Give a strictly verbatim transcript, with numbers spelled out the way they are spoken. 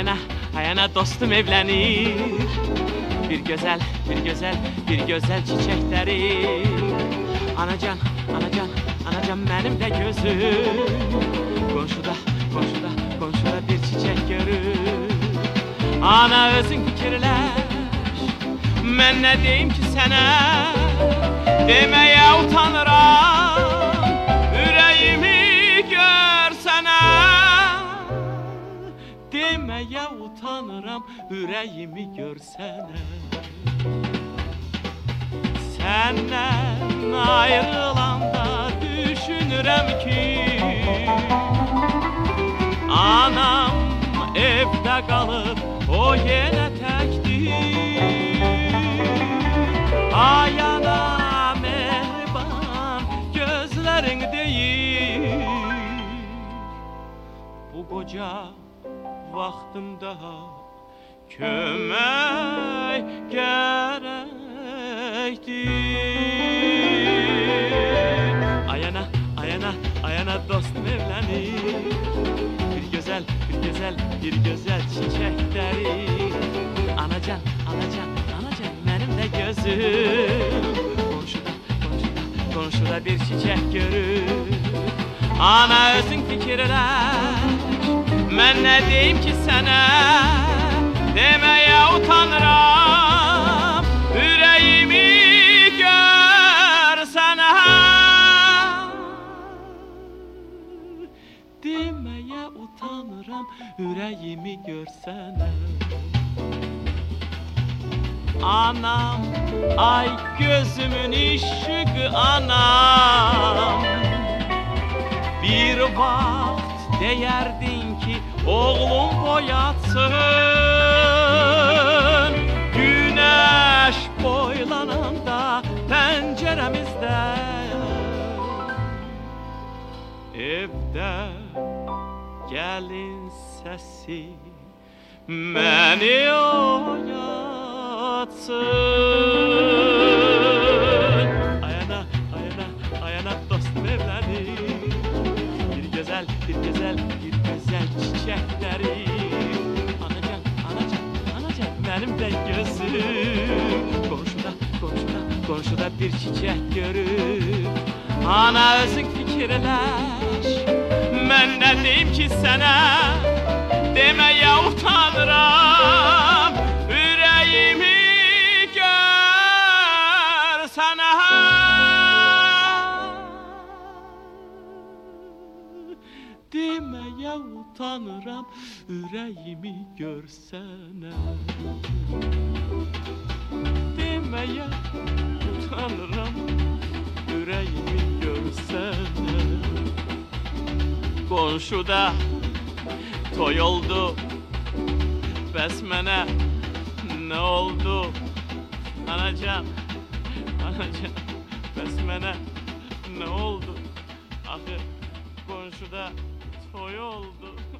Ayana, ayana dostum evlenir. Bir güzel, bir güzel, bir güzel çiçekleri. Anacan, anacan, anacan benim de gözüm. Komşuda, komşuda, komşuda bir çiçek görür. Ana özün fikirleş, ben ne diyeyim ki sana? Demeye utanırım, yüreğimi görsene. Demeye utanırım, yüreğimi görsene. Senden ayrılanda düşünürüm ki anam evde kalıp o yine tektir. Ayana mehriban gözlerin değil. Bu koca vaktimde kömek gerektir. Ayana, ayana, ayana dostum evlenir. Bir güzel, bir güzel, bir güzel çiçekleri. Anacan, anacan, anacan benim de gözüm. Komşuda, komşuda, komşuda bir çiçek görür. Ana özün fikirler, ben ne diyeyim ki sana? Demeye utanırım, yüreğimi görsene. Demeye utanırım, yüreğimi görsene. Anam, ay gözümün ışığı anam. Bir vakt deyerdin ki oğlum boyatsın. Güneş boylananda penceremizde evde gelin sesi beni oyatsın. Ayana, ayana, ayana dostum evlenir. Bir güzel, bir güzel, bir güzel çiçekleri. Anacan, anacan, anacan benim de gözüm. Komşuda, komşuda, komşuda bir çiçek görür. Ana özün fikirleş, ben ne diyeyim ki sana? Demeye utanırım, yüreğimi görsene. Demeye utanırım, yüreğimi görsene. Demeye utanırım, yüreğimi görsene. Komşuda toy oldu, besmene ne oldu? Anacan, anacan, besmene ne oldu? Ahır komşuda toy oldu.